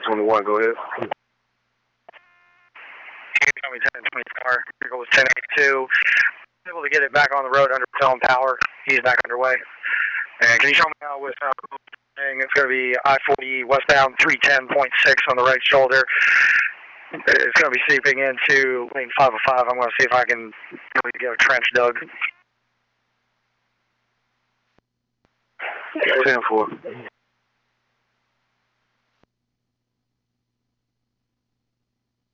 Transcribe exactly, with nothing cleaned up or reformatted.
twenty-one, go ahead. Coming ten twenty-four, vehicle was ten eighty-two. Able to get it back on the road under its own power. He's back underway. And can you show me how with uh, it's going to be I forty westbound three ten point six on the right shoulder. It's going to be seeping into lane five oh five. I'm going to see if I can really get a trench dug. ten four.